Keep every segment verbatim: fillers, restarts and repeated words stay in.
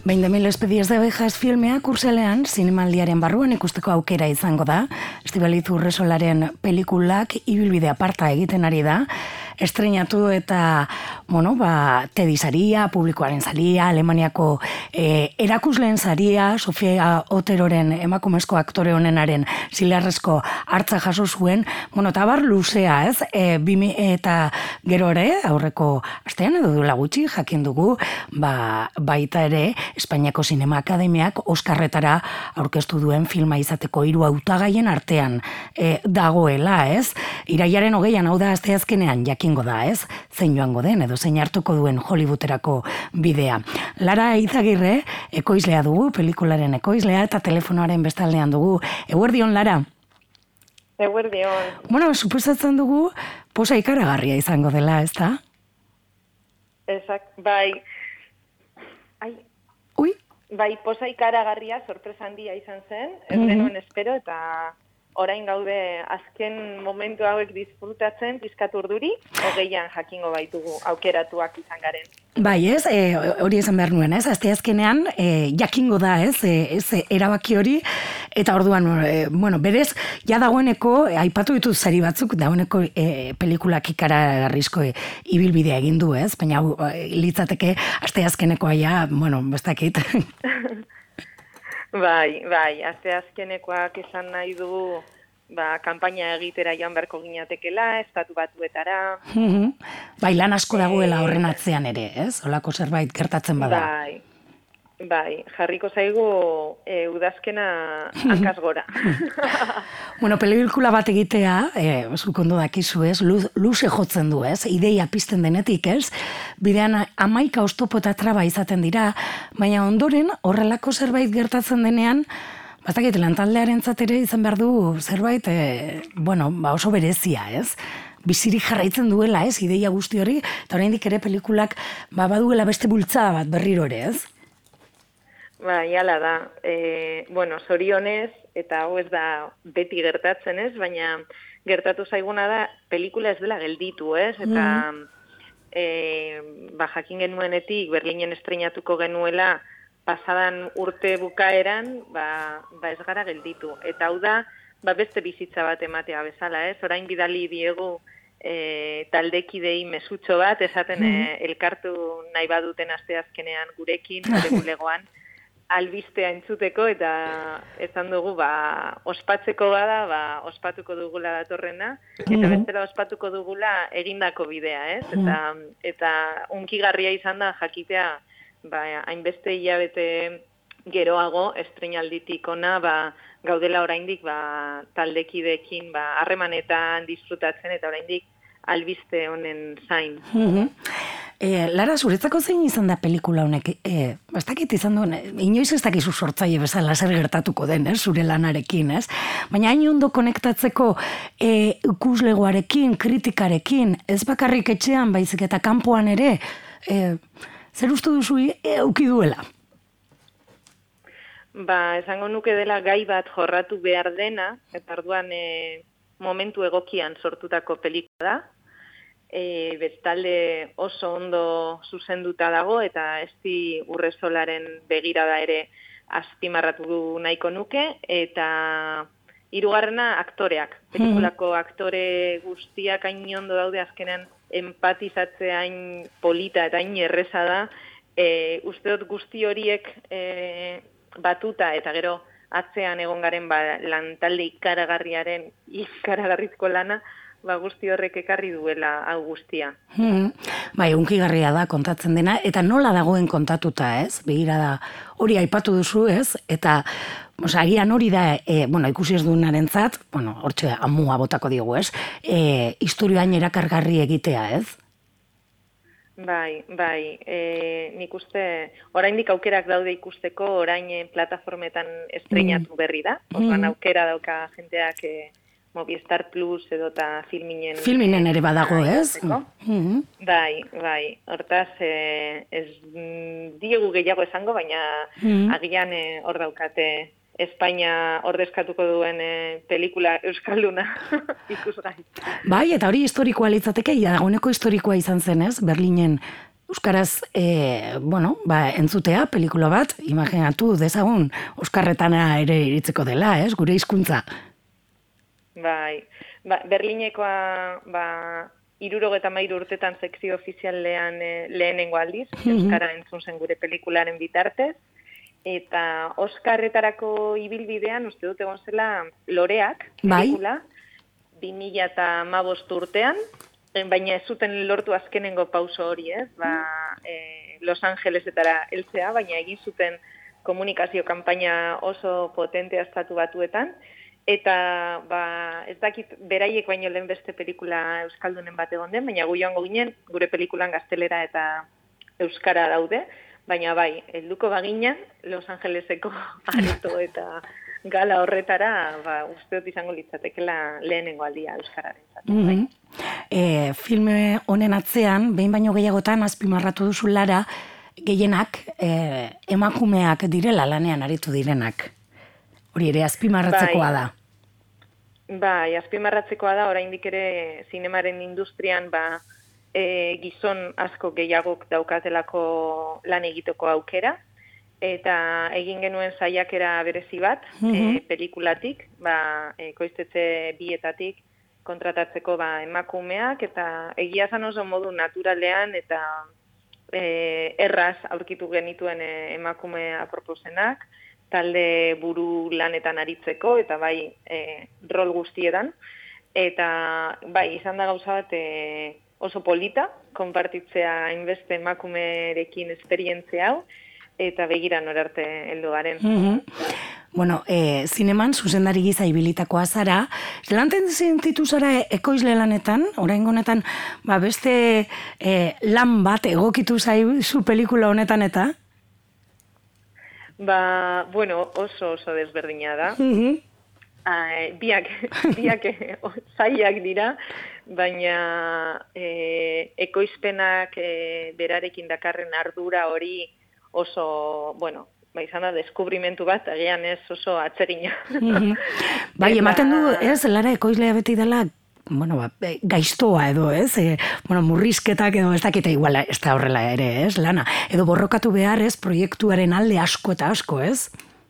Behin de mil espedies de abejas filmea kurselean zinemaldiaren barruan ikusteko aukera izango da. Estibaliz Urresolaren pelikulak ibilbide aparta egiten ari da. Estreinatu eta, bueno, ba, Teddy saria, publikoaren saria, Alemaniako eh, erakusleen saria, Sofia Oteroren emakumezko aktore honenaren zilarrezko hartza jaso zuen, bueno, eta bar luzea, ez? E, bimi, eta gero ere, aurreko astean edo duela gutxi, jakin dugu, ba, baita ere, Espainiako Zinema Akademiak Oskarretara aurkeztu duen filma izateko hiru hautagaien artean e, dagoela, ez? Irailaren hogeian, hau da asteazkenean jakingo da, ez? Zein joango den edo zein hartuko duen Hollywooderako bidea. Lara Izagirre, ekoizlea dugu, pelikularen ekoizlea, eta telefonoaren bestaldean dugu. Eguerdion, Lara? Eguerdion. Bueno, suposatzen dugu posa ikaragarria izango dela, ez da? Ezak, bai... Ai... Ui? Bai, posa ikaragarria, sorpresa handia izan zen, ez mm-hmm. denuen espero, eta orain gaude azken momentu hauek disfrutatzen, pizkat urduri, hogeian jakingo baitugu aukeratuak izan garen. Bai, ez, e, hori esan behar nuen, ez, asteazkenean e, jakingo da, ez, e, ez erabaki hori, eta orduan, e, bueno, berez, ja dagoeneko, e, aipatu ditut sari batzuk, dagoeneko e, pelikulak ikaragarrizko e, ibilbidea egin du, ez, baina hau e, litzateke asteazkenekoa ja, bueno, bestakit. Bai, bai, asteazkenekoak esan nahi du, ba, kanpaina egitera joan beharko ginatekela, estatu batuetara. Mm-hmm. Bai, lan asko dagoela horren atzean ere, ez? Olako zerbait gertatzen bada. Bai, bai, jarriko zaigu e, udazkena hankaz gora. Bueno, pelikula bat egitea, e, zuk ondo dakizu, ez? Luze jotzen du, ez? Ideia pizten denetik, ez? Bidean hamaika oztopo eta traba izaten dira, baina ondoren horrelako zerbait gertatzen denean, bastakit lantaldearen ere izan behar du zerbait, e, bueno, ba oso berezia, ez? Bizirik jarraitzen duela, ez? Ideia guzti hori, eta oraindik ere pelikulak ba, baduela beste bultzada bat berriro ere, ez? Ba, jala da. E, bueno, zorionez, eta hau ez da beti gertatzen, ez? Baina gertatu zaiguna da, pelikula ez dela gelditu, ez? Eta mm. e, ba, jakin genuenetik, Berlinen estreinatuko genuela, pasadan urte bukaeran, ba, ba ez gara gelditu. Eta hau da, ba beste bizitza bat ematea bezala, ez? Orain bidali diegu e, taldekidei mesutxo bat, esaten mm. e, elkartu nahi baduten asteazkenean gurekin, gure bulegoan, albistea entzuteko, eta esan dugu, ba, ospatzeko bada, ba, ospatuko dugula datorrena, eta bestela ospatuko dugula egindako bidea, ez? Eta, eta unkigarria izan da jakitea, ba, hainbeste hilabete geroago, estreinalditik ona, ba, gaudela oraindik, ba, taldekideekin, ba, harremanetan disfrutatzen, eta oraindik albiste honen zain. Mm-hmm. E, Lara, zuretzako zein izan da pelikula honek? E, ez dakit izan duen, inoiz ez dakizu sortzaile bezala zer gertatuko den, ez, zure lanarekin, ez? Baina hain ondo konektatzeko e, ikuslegoarekin, kritikarekin, ez bakarrik etxean, baizik eta kanpoan ere, e, zer uste duzu euki duela? Ba, esango nuke dela gai bat jorratu behar dena, eta orduan e, momentu egokian sortutako pelikula da. E, bestalde oso ondo zuzenduta dago, eta Esti Urresolaren begirada ere azpimarratu nahiko nuke, eta hirugarrena aktoreak. Pelikulako aktore guztiak hain ondo daude, azkenean empatizatzea hain polita eta hain erreza da. E, uste dut guzti horiek e, batuta, eta gero atzean egon garen ba, lantalde ikaragarriaren ikaragarrizko lana, ba, guzti horrek ekarri duela hau guztia. Hmm. Bai, unkigarria da kontatzen dena, eta nola dagoen kontatuta, ez? Begira da, hori aipatu duzu, ez? Eta, oza, agian hori da, e, bueno, ikusi ez duenarentzat, bueno, hortxe amua botako diogu, ez? E, historioain erakargarri egitea, ez? Bai, bai, e, nik uste, oraindik aukerak daude ikusteko, orain plataformetan estreinatu berri da, mm. Orduan aukera dauka jenteak e, Movistar Plus edo eta Filminen... Filminen ere badago, ez? Mm-hmm. Bai, bai, hortaz e, ez diegu gehiago esango, baina mm-hmm. agian e, hor daukate Espainia ordezkatuko duen e, pelikula euskalduna ikusgai. Bai, eta hori historikoa litzateke, dagoeneko historikoa izan zen, ez? Berlinen euskaraz, e, bueno, ba, entzutea, pelikula bat, imaginatu dezagun, Oskarretana ere iritzeko dela, ez, gure hizkuntza. Bai, ba, Berlinekoa, ba, irurogeta mairu urtetan sekzio ofizialean e, lehenengo aldiz, euskara entzun zen gure pelikularen bitartez, eta Oskarretarako ibilbidean, uste dut egon zela, Loreak, pelikula, bi mila hamabost urtean, baina ez zuten lortu azkenengo pauso hori, ez? Ba, e, Los Angelesetara heltzea, baina egin zuten komunikazio kanpaina oso potentea estatu batuetan, eta ba, ez dakit beraiek baino lehen beste pelikula euskaldunen bat egon den, baina gu joango ginen, gure pelikulan gaztelera eta euskara daude, baina bai, helduko bagina Los Angeleseko areto eta gala horretara, ba, uste dut izango litzatekela lehenengo aldia euskararentzat. Mm -hmm. e, filme honen atzean, behin baino gehiagotan azpimarratu duzu Lara, gehienak e, emakumeak direla lanean aritu direnak. Hori ere azpimarratzekoa da. Bai, azpimarratzekoa da, oraindik ere zinemaren industrian ba, e, gizon asko gehiagok daukatelako lan egiteko aukera, eta egin genuen saiakera berezi bat, mm-hmm. e, pelikulatik, ba, e, koiztetxe bietatik kontratatzeko ba, emakumeak, eta egia zan oso modu naturalean eta e, erraz aurkitu genituen e, emakume aproposenak, talde buru lanetan aritzeko, eta bai e, rol guztietan, eta bai izan da gauza bat e, oso polita, konpartitzea hainbeste emakumerekin esperientzia hau, eta begira norarte heldu garen. Mm-hmm. Bueno, e, zineman zuzendari giza ibilitakoa zara, lanten sentitu zara ekoizle lanetan, oraingo honetan, ba beste e, lan bat egokitu zaizu pelikula honetan eta? Ba, bueno, oso oso desberdina da. Mm-hmm. A, biak, biak zaiak dira, baina e, ekoizpenak e, berarekin dakarren ardura hori oso, bueno, ba izan da, deskubrimentu bat, agian ez oso atzerina. Mm-hmm. Bai, ematen du, ez, Lara ekoizlea beti dela, bueno, ba, gaiztoa edo, ez, e, bueno, murrizketak edo ez dakita iguala, ez da horrela ere, ez, Lana, edo borrokatu behar, ez, proiektuaren alde asko eta asko, ez?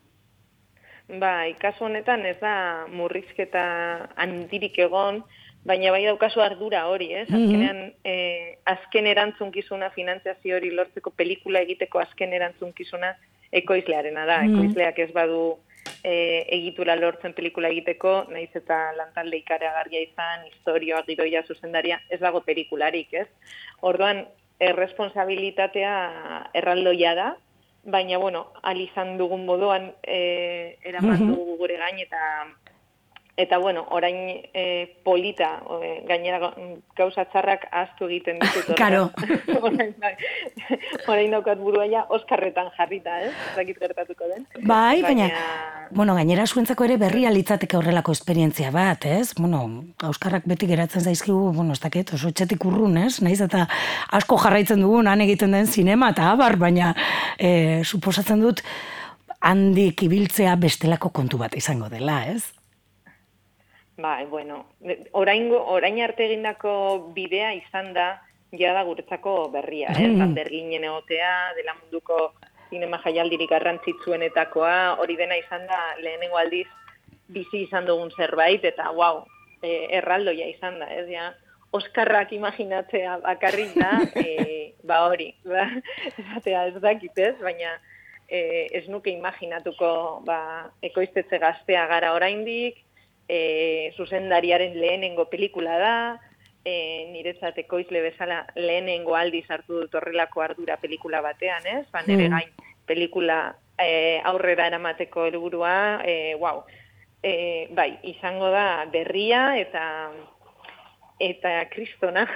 Bai, kasu honetan ez da murrizketa handirik egon, baina bai daukazu ardura hori, ez? Azkenean, eh, azken erantzunkizuna, finantziazio hori lortzeko pelikula egiteko azken erantzunkizuna ekoizlearena da. Ekoizleak ez badu eh, egitura lortzen pelikula egiteko, nahiz eta lantalde ikaragarria izan, historioa, gidoia, zuzendaria, ez dago pelikularik, ez? Orduan, erresponsabilitatea erraldoia da, baina, bueno, alizan dugun moduan eh, eraman dugu gure gain eta Eta, bueno, orain e, polita, e, gainera gauza txarrak ahaztu egiten ditut. Karo. orain, orain daukat burua ja Oskarretan jarrita, ez? Eh? Zakit gertatuko den. Bai, baina, baina, bueno, gainera zuentzako ere berria litzateke horrelako esperientzia bat, ez? Bueno, Oskarrak beti geratzen zaizkigu, bueno, ez dakit, oso etxetik urrun, ez? Naiz eta asko jarraitzen dugun, han egiten den zinema eta abar, baina e, suposatzen dut handik ibiltzea bestelako kontu bat izango dela, ez? Bai, bueno, orain, orain arte egindako bidea izan da, ja da guretzako berria, eh? Mm. Berginen egotea, dela munduko zinema jaialdirik garrantzitsuenetakoa, hori dena izan da lehenengo aldiz bizi izan dugun zerbait, eta wow, e, erraldoia izan da, ez ja, Oskarrak imaginatzea bakarrik da, e, ba hori, ba, esatea ez dakit ez, baina e, ez nuke imaginatuko ba, ekoiztetxe gaztea gara oraindik, E, zuzendariaren lehenengo pelikula da, e, niretzat ekoizle bezala lehenengo aldiz hartu dut horrelako ardura pelikula batean, ez? Ba, nire gain pelikula e, aurrera eramateko helburua, e, wow. E, bai, izango da berria eta eta kristona.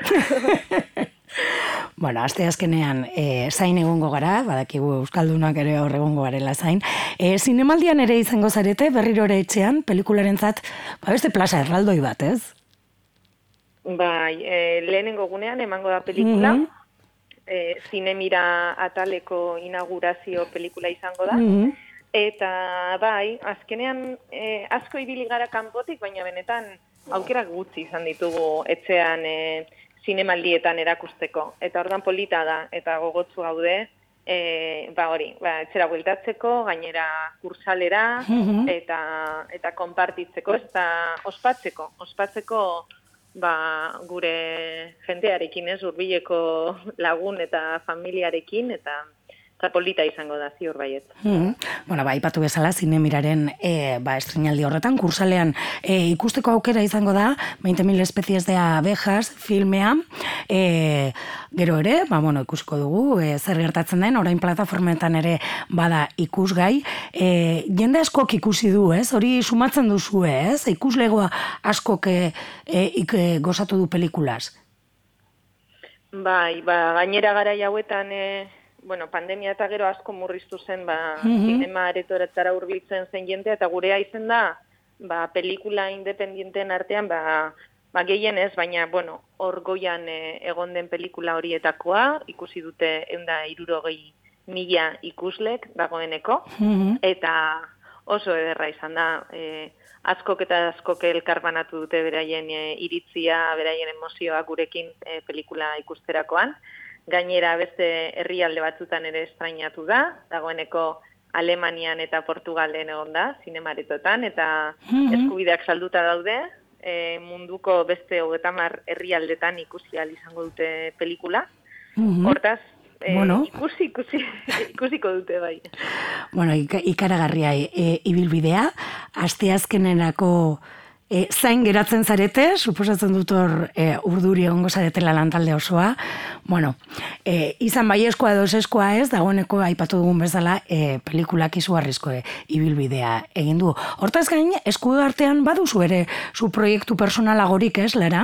Bueno, aste azkenean e, zain egongo gara, badakigu euskaldunak ere hor egongo garela zain. E, zinemaldian ere izango zarete, berriro ere etxean, pelikularentzat, ba beste plaza erraldoi bat, ez? Bai, e, lehenengo gunean emango da pelikula, mm-hmm. e, zinemira ataleko inaugurazio pelikula izango da, mm-hmm. eta bai, azkenean e, asko ibili gara kanpotik, baina benetan aukerak gutxi izan ditugu etxean e, zinemaldietan erakusteko. Eta ordan polita da, eta gogotsu gaude, e, ba hori, ba, etxera bueltatzeko, gainera kursalera, eta, eta konpartitzeko, eta ospatzeko, ospatzeko ba, gure jendearekin, ez, hurbileko lagun eta familiarekin, eta eta polita izango da, ziur baiet. Mm. Bueno, ba, ipatu bezala, zinemiraren e, ba, estrenaldi horretan, kursalean e, ikusteko aukera izango da, veinte mil especies de abejas filmea, e, gero ere, ba, bueno, ikusiko dugu, e, zer gertatzen den, orain plataformetan ere bada ikusgai, e, jende askok ikusi du, ez? Hori sumatzen duzu, ez? Ikuslegoa askok e, e, ik, e, gozatu du pelikulaz. Bai, ba, gainera gara hauetan, e, bueno, pandemia eta gero asko murriztu zen, ba, mm-hmm. zinema aretoretara hurbiltzen zen jendea, eta gurea izen da, ba, pelikula independienten artean, ba, ba gehien ez, baina, bueno, hor goian e, egon den pelikula horietakoa, ikusi dute eunda irurogei mila ikuslek dagoeneko, mm-hmm. eta oso ederra izan da, e, askok eta askok elkarbanatu dute beraien e, iritzia, beraien emozioa gurekin e, pelikula ikusterakoan. Gainera beste herrialde batzutan ere estrainatu da, dagoeneko Alemanian eta Portugalen egon da, zinemaretotan, eta mm-hmm. eskubideak salduta daude, e, munduko beste hogeita hamar herrialdetan ikusi ahal izango dute pelikula. Mm-hmm. Hortaz, e, bueno. ikusi, ikusi, ikusiko dute bai. Bueno, ik- ikaragarria e, ibilbidea, asteazkenerako E, zain geratzen zarete, suposatzen dut hor e, urduri egongo zaretela lantalde osoa. Bueno, e, izan baieskoa edo eseskoa ez, dagoeneko aipatu dugun bezala e, pelikulak izugarrizko e, ibilbidea egin du. Hortaz gain, esku artean baduzu ere zu proiektu personalagorik ez, Lara?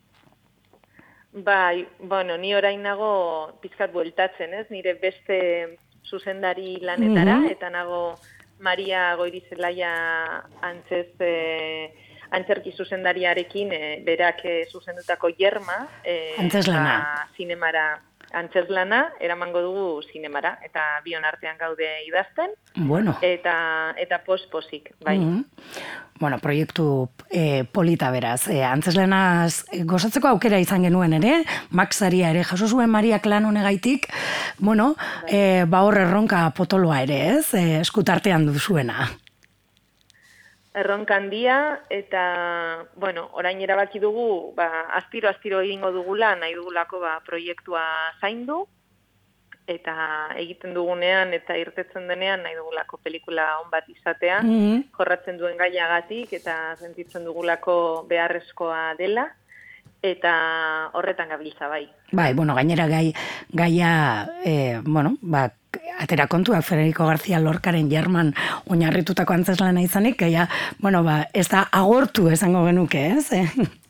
Bai, bueno, ni orain nago pizkat bueltatzen ez, nire beste zuzendari lanetara, mm-hmm. eta nago Maria Goirizelaia antzez... E, antzerki zuzendariarekin e, berak e, zuzendutako Jerma e, antzeslana ba, zinemara antzeslana eramango dugu zinemara eta bion artean gaude idazten bueno. eta eta posposik bai. Mm-hmm. Bueno, proiektu e, polita beraz. E, antzeslanaz gozatzeko aukera izan genuen ere, Maxaria ere jaso zuen Mariak lan honegaitik, bueno, bai. e, ba hor erronka potoloa ere, ez? E, eskutartean duzuena. Erronka handia, eta, bueno, orain erabaki dugu, ba, astiro-astiro egingo dugula, nahi dugulako ba, proiektua zaindu, eta egiten dugunean, eta irtetzen denean, nahi dugulako pelikula on bat izatea, mm-hmm. jorratzen duen gaiagatik, eta sentitzen dugulako beharrezkoa dela, eta horretan gabiltza bai. Bai, bueno, gainera gai, gaia, eh, bueno, ba, atera kontua Federico García Lorcaren Jerman oinarritutako antzeslana izanik, gaia, bueno, ba, ez da agortu esango genuke, ez? Eh?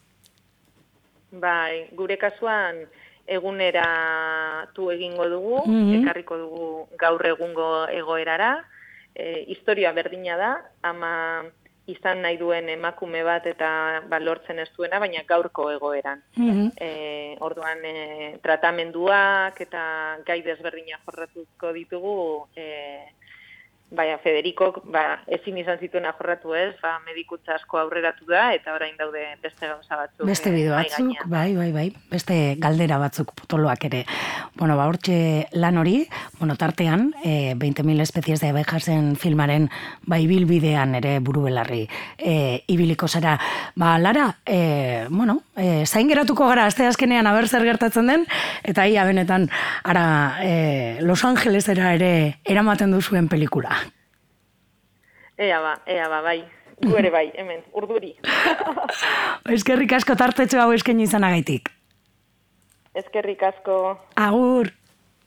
Bai, gure kasuan eguneratu egingo dugu, mm-hmm. ekarriko dugu gaur egungo egoerara, e, historia berdina da, ama izan nahi duen emakume bat eta ba, lortzen ez duena, baina gaurko egoeran. Mm-hmm. E, orduan, e, tratamenduak eta gai desberdina jorratuko ditugu, e, baina Federikok ba, ezin izan zituena jorratu ez, ba, medikuntza asko aurreratu da, eta orain daude beste gauza batzuk. Beste bide batzuk, bai, bai, bai, beste galdera batzuk potoloak ere. Bueno, ba, hortxe lan hori, bueno, tartean, e, veinte mil especies de abejasen filmaren, ba, ibilbidean ere buru belarri e, ibiliko zara. Ba, Lara, e, bueno, e, zain geratuko gara, asteazkenean aber zer gertatzen den, eta ia benetan, ara, e, Los Angelesera ere eramaten duzuen pelikula. Ea ba, ea ba, bai. Gu ere bai, hemen, urduri. Eskerrik asko tartetxo hau eskaini izanagaitik. Eskerrik asko. Agur.